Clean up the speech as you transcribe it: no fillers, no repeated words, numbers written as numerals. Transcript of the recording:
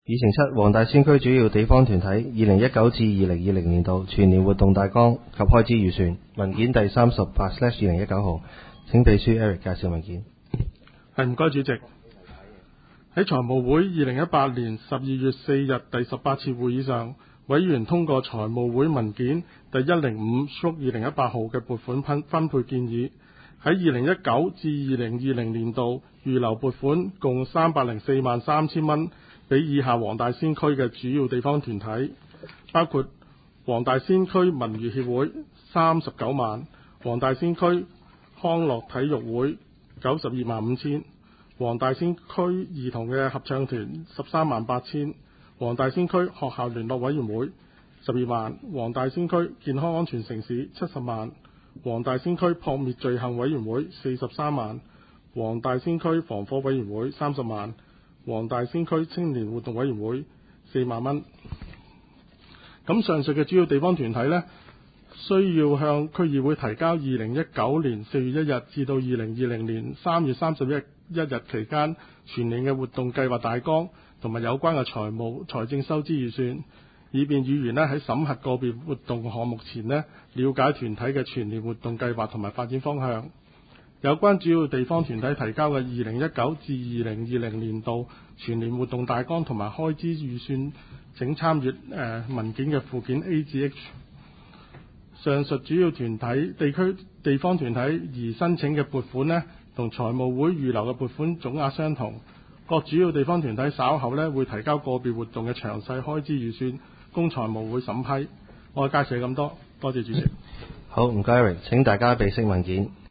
議程7黃大仙區主要地方團體2019至2020年度全年活動大綱及開支預算文件第38/2019號，請秘書 Eric 介紹文件。 唔該主席。喺財務會2018年12月4日第18次會議上，委員通過財務會文件第105/2018號嘅撥款分配建議，喺2019至2020年度預留撥款共3043000蚊俾以下黃大仙區嘅主要地方團體，包括黃大仙區文娛協會39萬，黃大仙區康樂體育會925000，黃大仙區兒童嘅合唱團138000，黃大仙區學校聯絡委員會12萬，黃大仙區健康安全城市70萬，黃大仙區撲滅罪行委員會43萬，黃大仙區防火委員會30萬，黃大仙區青年活動委員會4萬蚊。咁上述嘅主要地方團體呢，需要向區議會提交2019年4月1日至到2020年3月31日期間全年嘅活動計劃大綱同埋有關嘅財政收支預算，以便議員喺審核個別活動項目前了解團體嘅全年活動計劃同埋發展方向。有關主要地方團體提交嘅2019至2020年度全年活動大綱同埋開支預算，請參閱文件嘅附件 A 至 H。 上述主要團體地方團體而申請嘅撥款呢，同財務會預留嘅撥款總額相同。各主要地方團體稍後會提交個別活動嘅詳細開支預算供財務會審批。我嘅介紹係咁多，多謝主席。 好，唔該 Eric，請大家備悉文件。